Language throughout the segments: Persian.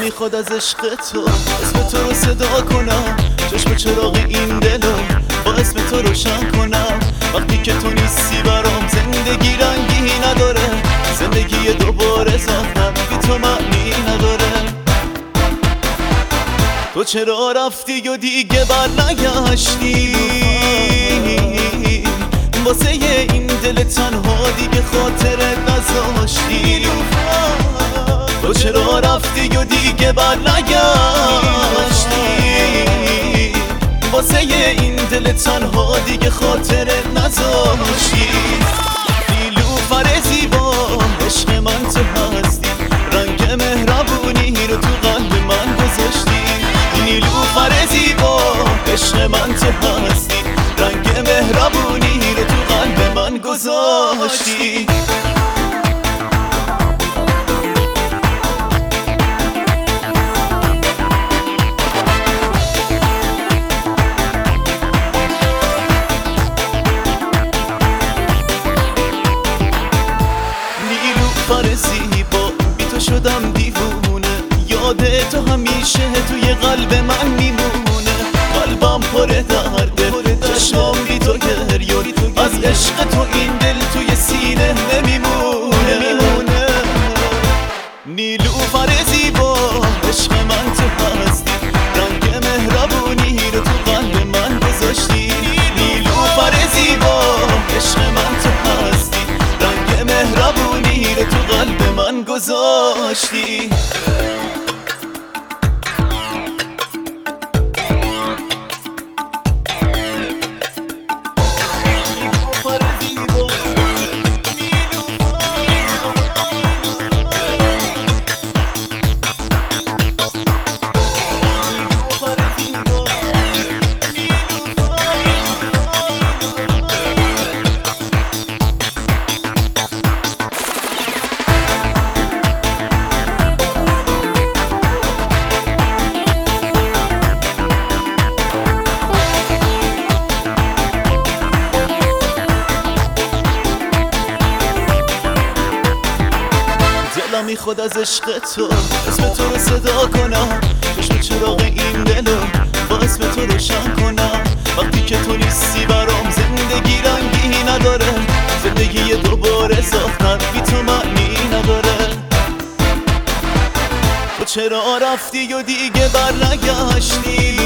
میخواد از عشق تو اسم تو رو صدا کنم، چشم چراغ این دلو با اسم تو روشن کنم. وقتی که تو نیستی برام زندگی رنگی نداره، زندگی دوباره ساختم بی تو معنی نداره. تو چرا رفتی و دیگه بر نگشتی، واسه این دل تنها دیگه خاطرت نذاشتی. تو چرا رفتی و دیگه بر نگشتی، واسه این دل تنها دیگه خاطرت نذاشتی. نیلوفر زیبا عشق من تو هستی، رنگ مهربونی رو تو قلب من گذاشتی. نیلوفر زیبا عشق من تو هستی، رنگ مهربونی رو تو قلب من گذاشتی. نیلوفر زیبا بی تو شدم دیوونه، یاد تو همیشه توی قلب من میمونه. قلبم پر درده، چشمام بی تو گریه، از عشق تو این دل توی سینه نمیمونه. نیلوفر زیبا عشق من تو هستی، رنگ مهربونی رو تو قلب من گذاشتی. نیلوفر زیبا عشق من تو هستی، رنگ مهربونی رو تو قلب من گذاشتی. دلم میخواد از عشق تو اسم تو رو صدا کنم، چشم چراغ این دلو با اسم تو روشن کنم. وقتی که تو نیستی برام زندگی رنگی نداره، زندگی دوباره ساختن بی تو معنی نداره. تو چرا رفتی و دیگه بر نگشتی،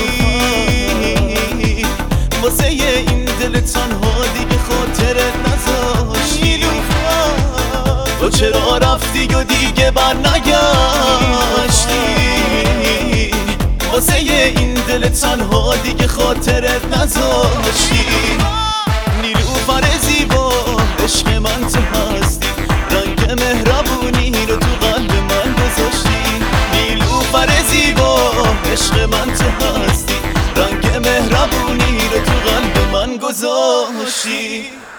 واسه این دل تنها دیگه خاطرت نذاشتی. تو چرا رفتی و دیگه بر نگشتی، واسه این دل تنها دیگه خاطرت نذاشتی. نیلوفر زیبا عشق من تو هستی، رنگ مهربونی رو تو قلب من گذاشتی. نیلوفر زیبا عشق من تو هستی، رنگ مهربونی رو تو قلب من گذاشتی.